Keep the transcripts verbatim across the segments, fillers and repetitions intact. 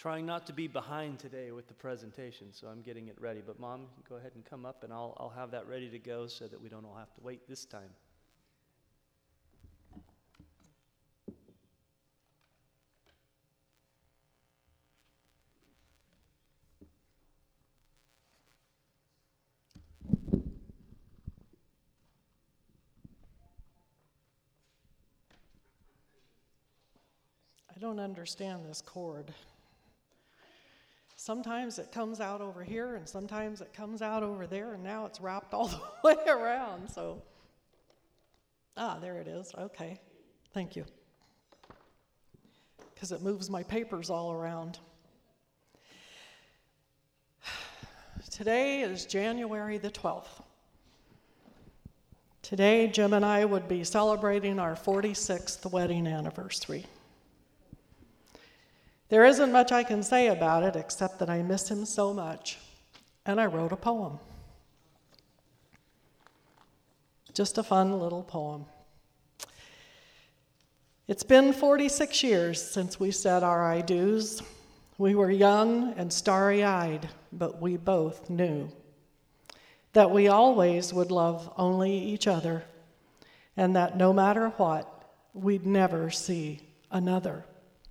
trying not to be behind today with the presentation, so I'm getting it ready. But Mom, go ahead and come up, and I'll, I'll have that ready to go so that we don't all have to wait this time. I don't understand this cord. Sometimes it comes out over here, and sometimes it comes out over there, and now it's wrapped all the way around, so. Ah, there it is, okay, thank you. Because it moves my papers all around. Today is January the twelfth. Today, Jim and I would be celebrating our forty-sixth wedding anniversary. There isn't much I can say about it except that I miss him so much, and I wrote a poem. Just a fun little poem. It's been forty-six years since we said our I do's. We were young and starry-eyed, but we both knew that we always would love only each other, and that no matter what, we'd never see another.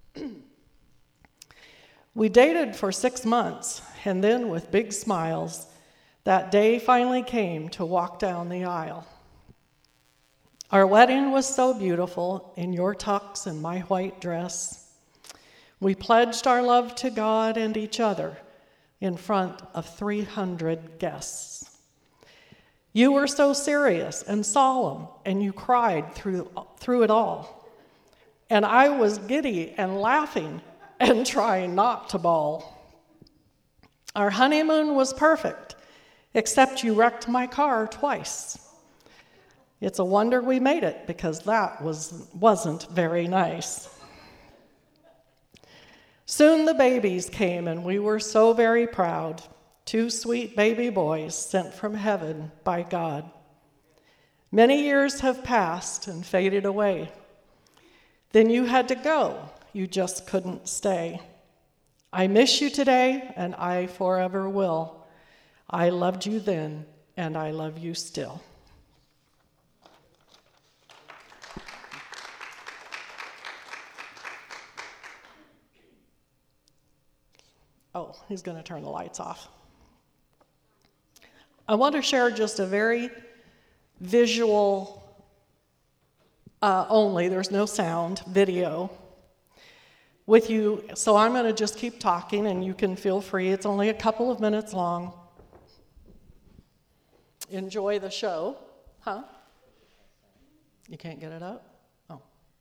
We dated for six months, and then with big smiles, that day finally came to walk down the aisle. Our wedding was so beautiful, in your tux and my white dress. We pledged our love to God and each other in front of three hundred guests. You were so serious and solemn, and you cried through, through it all. And I was giddy and laughing and trying not to bawl. Our honeymoon was perfect, except you wrecked my car twice. It's a wonder we made it, because that was, wasn't very nice. Soon the babies came, and we were so very proud. Two sweet baby boys sent from heaven by God. Many years have passed and faded away. Then you had to go. You just couldn't stay. I miss you today, and I forever will. I loved you then, and I love you still. Oh, he's going to turn the lights off. I want to share just a very visual, uh, only, there's no sound, video with you. So I'm going to just keep talking, and you can feel free. It's only a couple of minutes long. Enjoy the show. Huh? You can't get it up? Oh.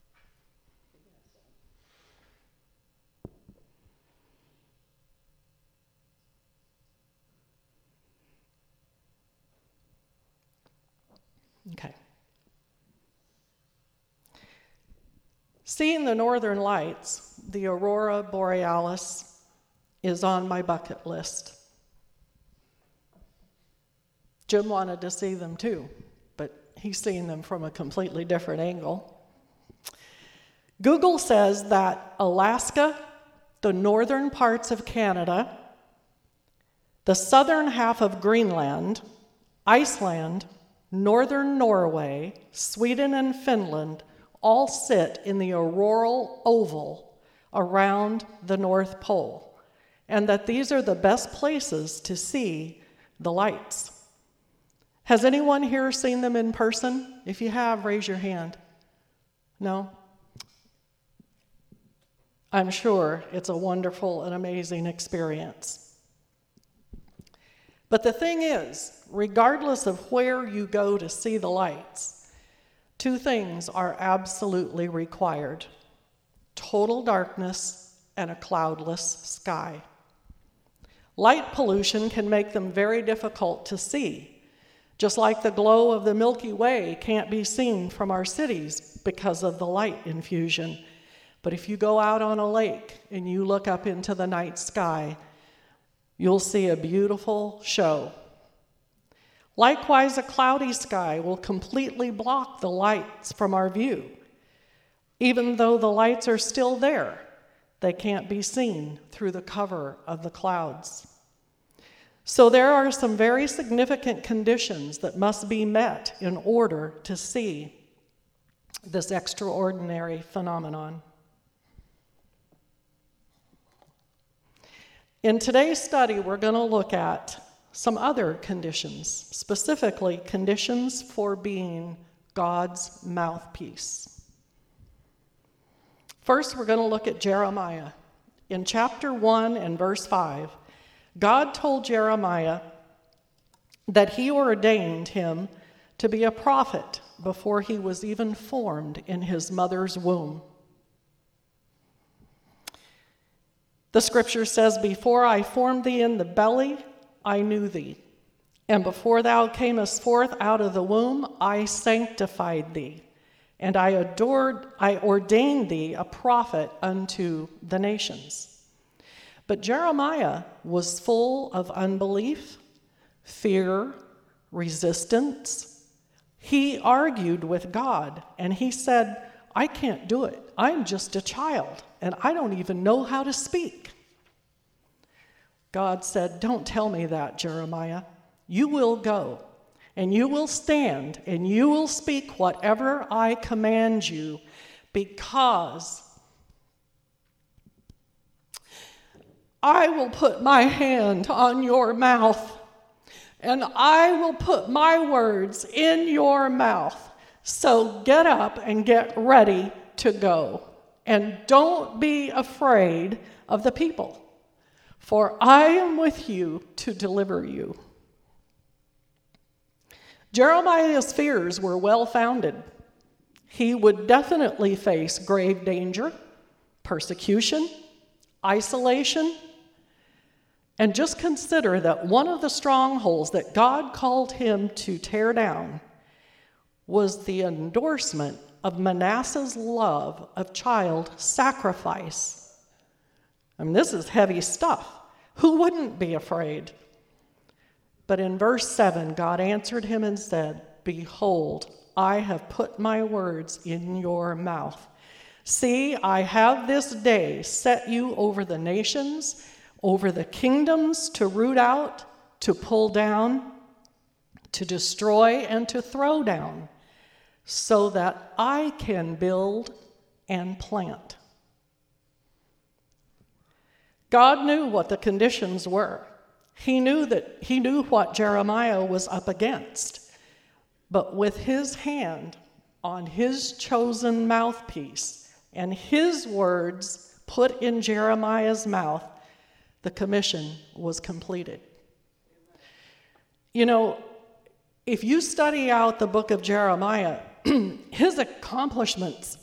Okay. Seeing the northern lights, the aurora borealis, is on my bucket list. Jim wanted to see them too, but he's seen them from a completely different angle. Google says that Alaska, the northern parts of Canada, the southern half of Greenland, Iceland, northern Norway, Sweden, and Finland all sit in the auroral oval around the North Pole, and that these are the best places to see the lights. Has anyone here seen them in person? If you have, raise your hand. No? I'm sure it's a wonderful and amazing experience. But the thing is, regardless of where you go to see the lights, two things are absolutely required: total darkness and a cloudless sky. Light pollution can make them very difficult to see, just like the glow of the Milky Way can't be seen from our cities because of the light infusion. But if you go out on a lake and you look up into the night sky, you'll see a beautiful show. Likewise, a cloudy sky will completely block the lights from our view. Even though the lights are still there, They can't be seen through the cover of the clouds. So there are some very significant conditions that must be met in order to see this extraordinary phenomenon. In today's study, we're going to look at some other conditions, specifically conditions for being God's mouthpiece. First, we're going to look at Jeremiah. In chapter one and verse five, God told Jeremiah that he ordained him to be a prophet before he was even formed in his mother's womb. The scripture says, "Before I formed thee in the belly, I knew thee. And before thou camest forth out of the womb, I sanctified thee. And I adored, I ordained thee a prophet unto the nations." But Jeremiah was full of unbelief, fear, resistance. He argued with God, and he said, "I can't do it. I'm just a child, and I don't even know how to speak." God said, "Don't tell me that, Jeremiah. You will go, and you will stand, and you will speak whatever I command you, because I will put my hand on your mouth, and I will put my words in your mouth. So get up and get ready to go. And don't be afraid of the people, for I am with you to deliver you." Jeremiah's fears were well-founded. He would definitely face grave danger, persecution, isolation. And just consider that one of the strongholds that God called him to tear down was the endorsement of Manasseh's love of child sacrifice. I mean, this is heavy stuff. Who wouldn't be afraid? But in verse seven, God answered him and said, "Behold, I have put my words in your mouth. See, I have this day set you over the nations, over the kingdoms, to root out, to pull down, to destroy, and to throw down, so that I can build and plant." God knew what the conditions were. He knew that he knew what Jeremiah was up against. But with his hand on his chosen mouthpiece and his words put in Jeremiah's mouth, the commission was completed. You know, if you study out the book of Jeremiah, his accomplishments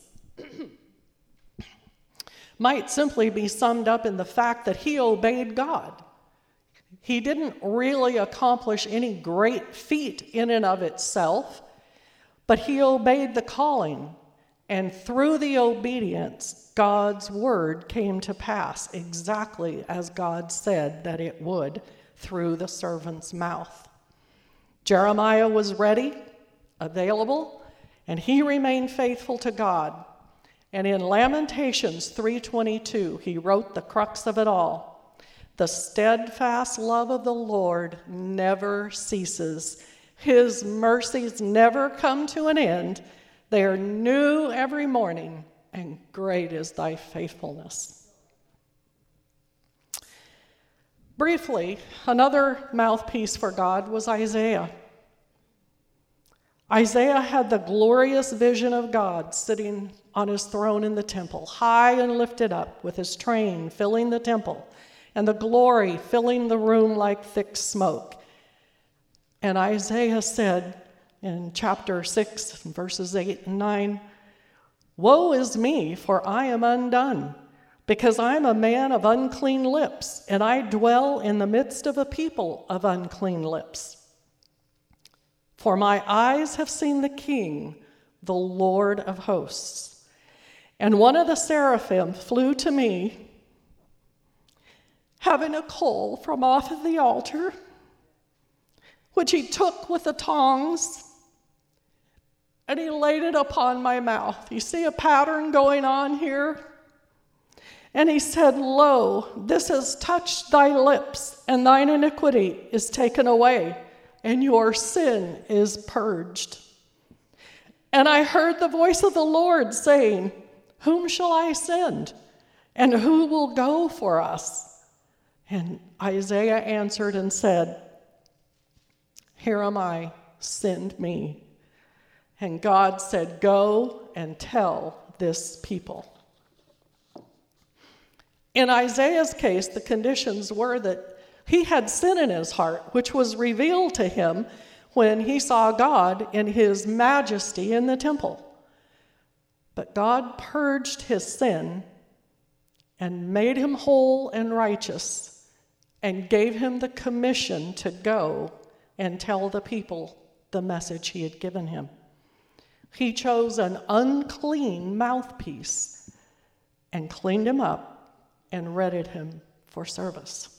might simply be summed up in the fact that he obeyed God. He didn't really accomplish any great feat in and of itself, but he obeyed the calling, and through the obedience, God's word came to pass exactly as God said that it would through the servant's mouth. Jeremiah was ready, available, and he remained faithful to God. And in Lamentations three twenty-two, he wrote the crux of it all. "The steadfast love of the Lord never ceases. His mercies never come to an end. They are new every morning, and great is thy faithfulness." Briefly, another mouthpiece for God was Isaiah. Isaiah had the glorious vision of God sitting on his throne in the temple, high and lifted up, with his train filling the temple, and the glory filling the room like thick smoke. And Isaiah said in chapter six, verses eight and nine, "Woe is me, for I am undone, because I am a man of unclean lips, and I dwell in the midst of a people of unclean lips. For my eyes have seen the King, the Lord of hosts." And one of the seraphim flew to me, having a coal from off of the altar, which he took with the tongs, and he laid it upon my mouth. You see a pattern going on here? And he said, Lo, this has touched thy lips, and thine iniquity is taken away, and your sin is purged. And I heard the voice of the Lord saying, Whom shall I send? And who will go for us? And Isaiah answered and said, Here am I, send me. And God said, Go and tell this people. In Isaiah's case, the conditions were that he had sin in his heart, which was revealed to him when he saw God in his majesty in the temple. But God purged his sin and made him whole and righteous and gave him the commission to go and tell the people the message he had given him. He chose an unclean mouthpiece and cleaned him up and readied him for service.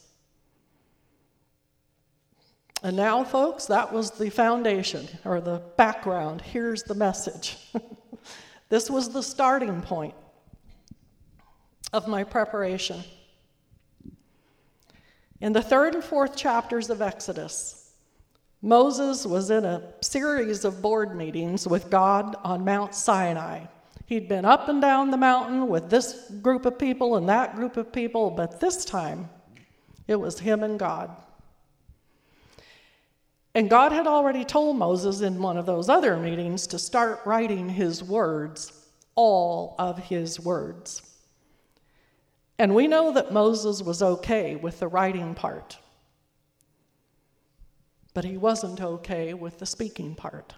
And now, folks, that was the foundation or the background. Here's the message. This was the starting point of my preparation. In the third and fourth chapters of Exodus, Moses was in a series of board meetings with God on Mount Sinai. He'd been up and down the mountain with this group of people and that group of people, but this time it was him and God. And God had already told Moses in one of those other meetings to start writing his words, all of his words. And we know that Moses was okay with the writing part, but he wasn't okay with the speaking part.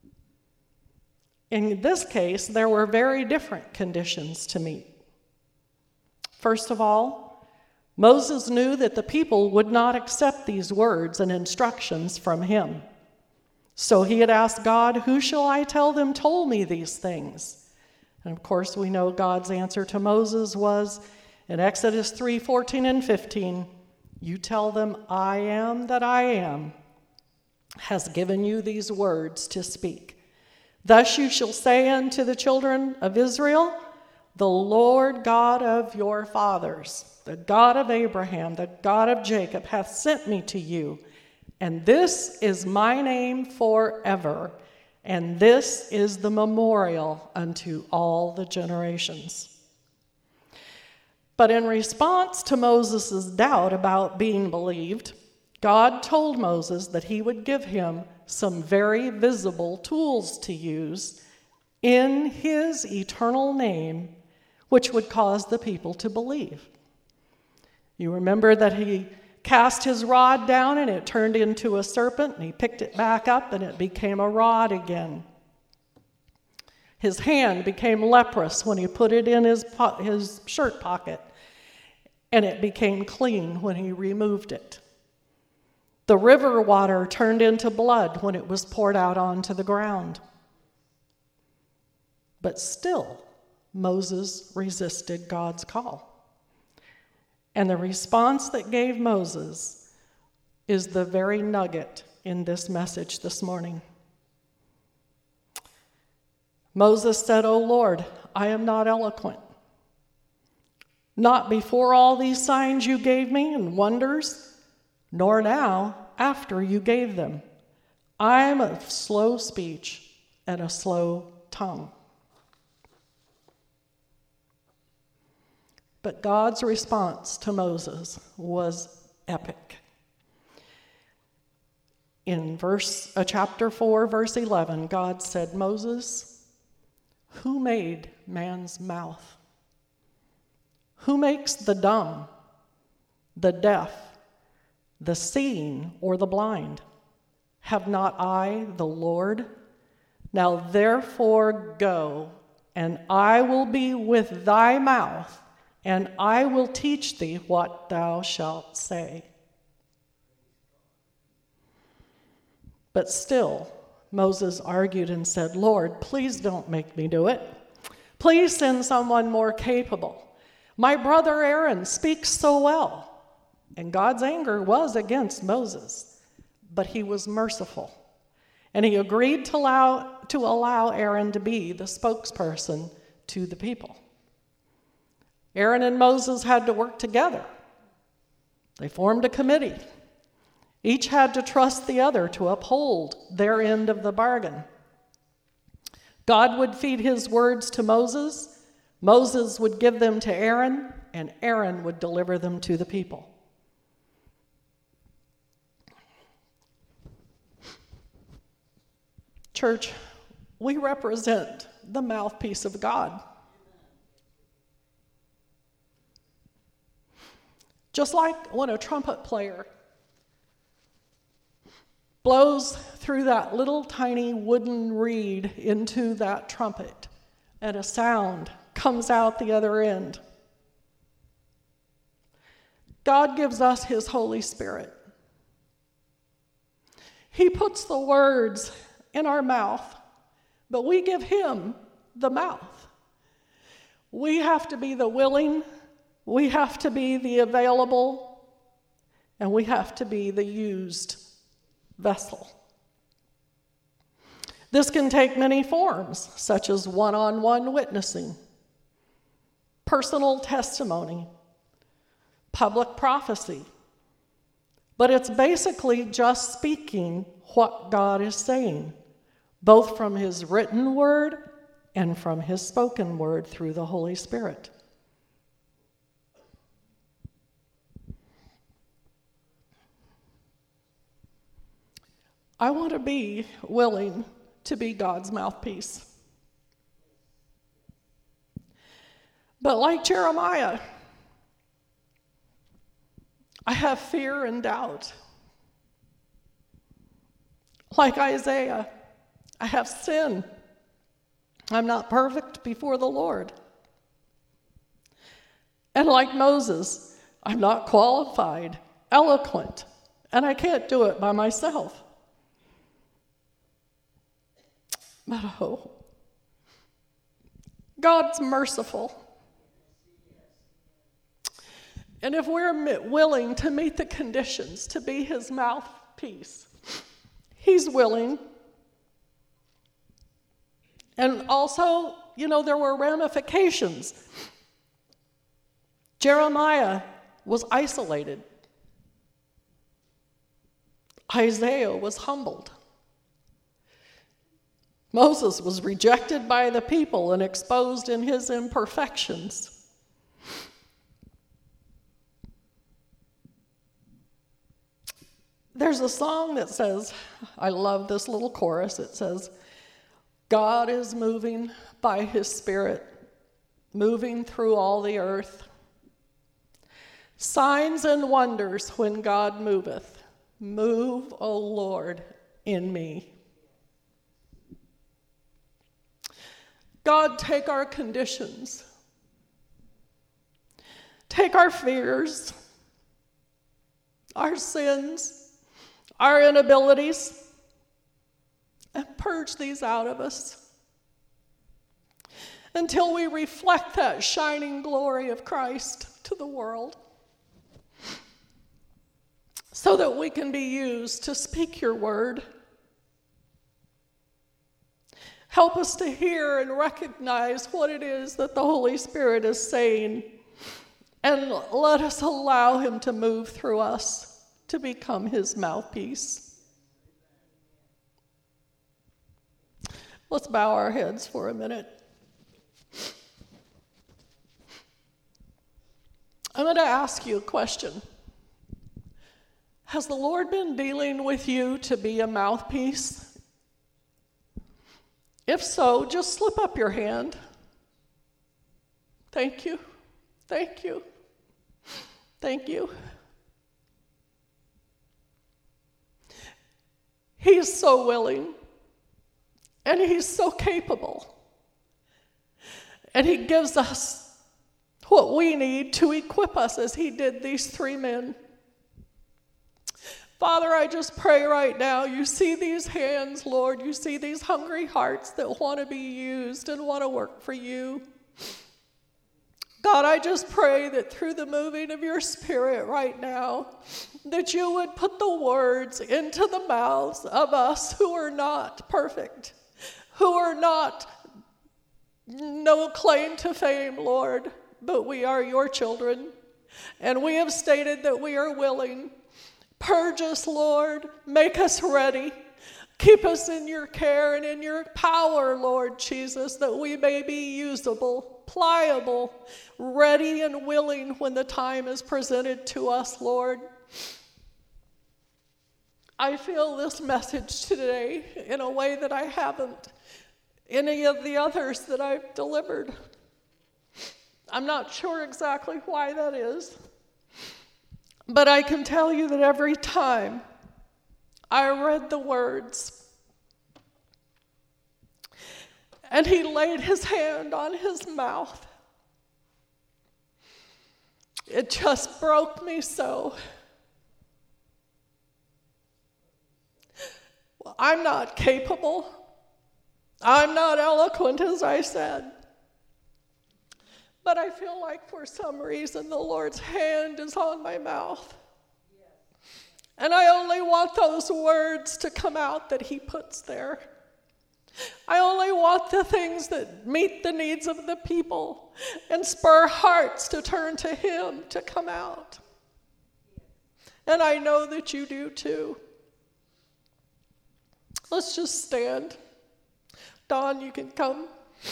In this case, there were very different conditions to meet. First of all, Moses knew that the people would not accept these words and instructions from him. So he had asked God, Who shall I tell them told me these things? And of course, we know God's answer to Moses was in Exodus three, fourteen and fifteen, You tell them, I am that I am, has given you these words to speak. Thus you shall say unto the children of Israel, The Lord God of your fathers, the God of Abraham, the God of Jacob, hath sent me to you. And this is my name forever, and this is the memorial unto all the generations. But in response to Moses' doubt about being believed, God told Moses that he would give him some very visible tools to use in his eternal name, which would cause the people to believe. You remember that he cast his rod down and it turned into a serpent, and he picked it back up and it became a rod again. His hand became leprous when he put it in his, po- his shirt pocket, and it became clean when he removed it. The river water turned into blood when it was poured out onto the ground. But still, Moses resisted God's call. And the response that gave Moses is the very nugget in this message this morning. Moses said, O Lord, I am not eloquent. Not before all these signs you gave me and wonders, nor now after you gave them. I am of slow speech and a slow tongue. But God's response to Moses was epic. In verse, uh, chapter four, verse eleven, God said, Moses, who made man's mouth? Who makes the dumb, the deaf, the seeing, or the blind? Have not I, the Lord? Now therefore go, and I will be with thy mouth, and I will teach thee what thou shalt say. But still, Moses argued and said, Lord, please don't make me do it. Please send someone more capable. My brother Aaron speaks so well. And God's anger was against Moses, but he was merciful. And he agreed to allow, to allow Aaron to be the spokesperson to the people. Aaron and Moses had to work together. They formed a committee. Each had to trust the other to uphold their end of the bargain. God would feed his words to Moses. Moses would give them to Aaron, and Aaron would deliver them to the people. Church, we represent the mouthpiece of God. Just like when a trumpet player blows through that little tiny wooden reed into that trumpet, and a sound comes out the other end. God gives us his Holy Spirit. He puts the words in our mouth, but we give him the mouth. We have to be the willing, we have to be the available, and we have to be the used vessel. This can take many forms, such as one-on-one witnessing, personal testimony, public prophecy. But it's basically just speaking what God is saying, both from his written word and from his spoken word through the Holy Spirit. I want to be willing to be God's mouthpiece. But like Jeremiah, I have fear and doubt. Like Isaiah, I have sin. I'm not perfect before the Lord. And like Moses, I'm not qualified, eloquent, and I can't do it by myself. But oh, God's merciful. And if we're willing to meet the conditions to be his mouthpiece, he's willing. And also, you know, there were ramifications. Jeremiah was isolated. Isaiah was humbled. Moses was rejected by the people and exposed in his imperfections. There's a song that says, I love this little chorus, it says, God is moving by his Spirit, moving through all the earth. Signs and wonders when God moveth. Move, O Lord, in me. God, take our conditions. Take our fears, our sins, our inabilities, and purge these out of us until we reflect that shining glory of Christ to the world, so that we can be used to speak your word. Help us to hear and recognize what it is that the Holy Spirit is saying, and let us allow him to move through us to become his mouthpiece. Let's bow our heads for a minute. I'm going to ask you a question. Has the Lord been dealing with you to be a mouthpiece? If so, just slip up your hand. Thank you. Thank you. Thank you. He's so willing, and he's so capable. And he gives us what we need to equip us as he did these three men. Father, I just pray right now, you see these hands, Lord, you see these hungry hearts that want to be used and want to work for you. God, I just pray that through the moving of your Spirit right now, that you would put the words into the mouths of us who are not perfect, who are not, no claim to fame, Lord, but we are your children, and we have stated that we are willing. Purge us, Lord. Make us ready. Keep us in your care and in your power, Lord Jesus, that we may be usable, pliable, ready and willing when the time is presented to us, Lord. I feel this message today in a way that I haven't any of the others that I've delivered. I'm not sure exactly why that is, but I can tell you that every time I read the words, and he laid his hand on his mouth, it just broke me so. Well, I'm not capable. I'm not eloquent, as I said. But I feel like for some reason the Lord's hand is on my mouth. And I only want those words to come out that he puts there. I only want the things that meet the needs of the people and spur hearts to turn to him to come out. And I know that you do too. Let's just stand. Don, you can come.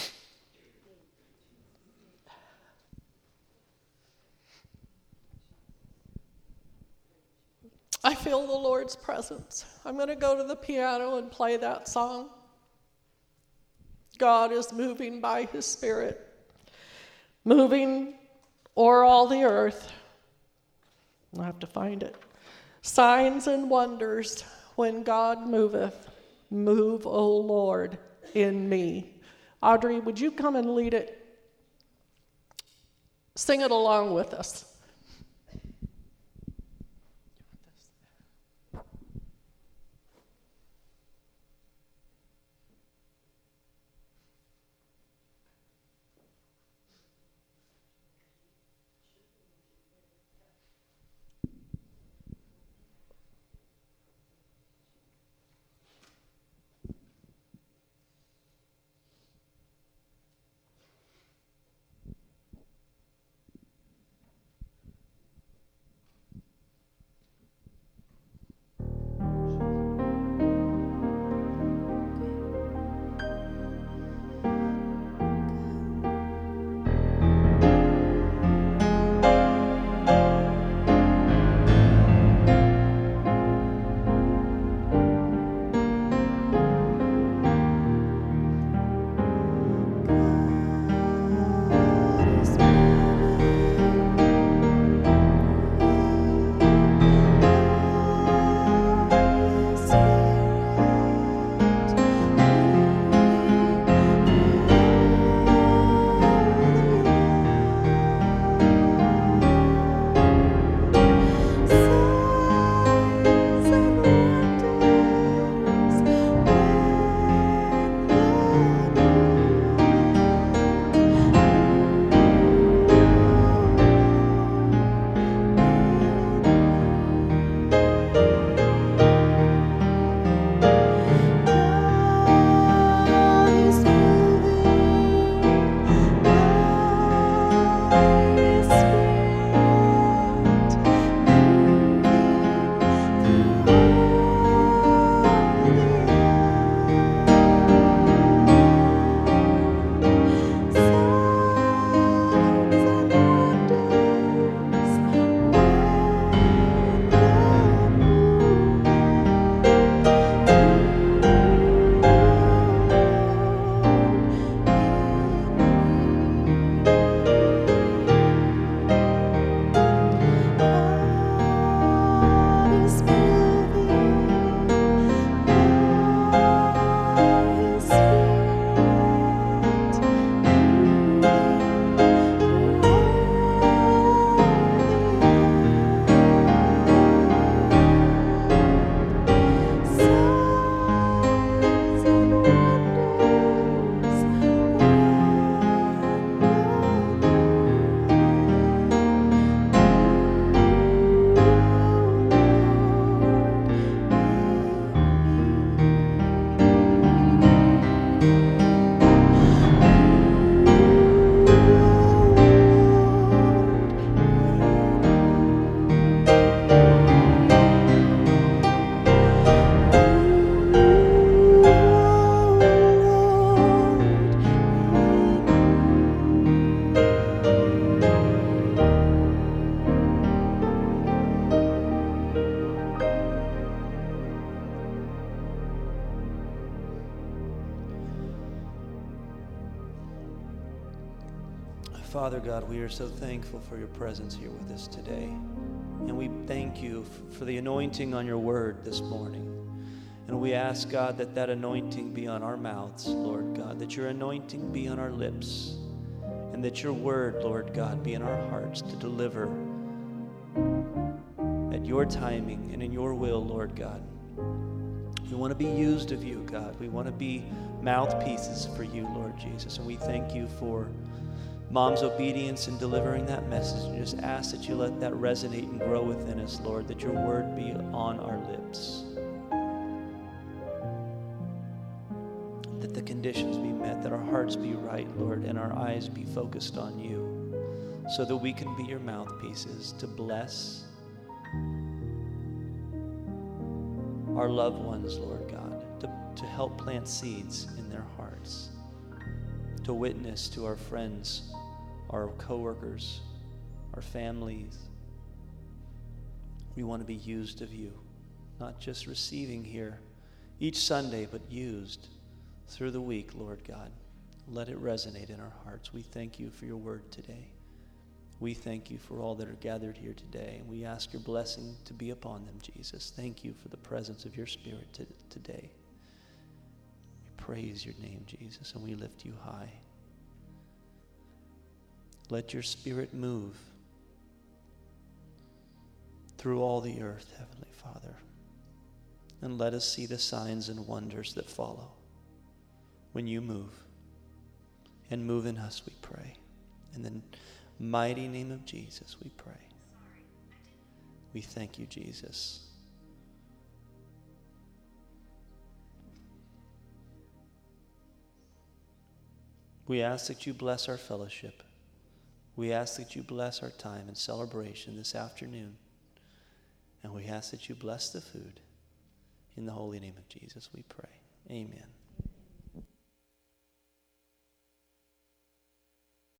I feel the Lord's presence. I'm going to go to the piano and play that song. God is moving by his Spirit, moving o'er all the earth. I'll have to find it. Signs and wonders when God moveth. Move, O Lord, in me. Audrey, would you come and lead it? Sing it along with us. Father God, we are so thankful for your presence here with us today. And we thank you f- for the anointing on your word this morning. And we ask, God, that that anointing be on our mouths, Lord God, that your anointing be on our lips, and that your word, Lord God, be in our hearts to deliver at your timing and in your will, Lord God. We want to be used of you, God. We want to be mouthpieces for you, Lord Jesus. And we thank you for Mom's obedience in delivering that message. And just ask that you let that resonate and grow within us, Lord, that your word be on our lips. That the conditions be met, that our hearts be right, Lord, and our eyes be focused on you, so that we can be your mouthpieces to bless our loved ones, Lord God, to, to help plant seeds in their hearts, to witness to our friends, our coworkers, our families. We want to be used of you, not just receiving here each Sunday, but used through the week, Lord God. Let it resonate in our hearts. We thank you for your word today. We thank you for all that are gathered here today, and we ask your blessing to be upon them, Jesus. Thank you for the presence of your Spirit to, today. We praise your name, Jesus, and we lift you high. Let your Spirit move through all the earth, Heavenly Father, and let us see the signs and wonders that follow when you move. And move in us, we pray. In the mighty name of Jesus, we pray. We thank you, Jesus. We ask that you bless our fellowship. We ask that you bless our time and celebration this afternoon. And we ask that you bless the food. In the holy name of Jesus, we pray. Amen.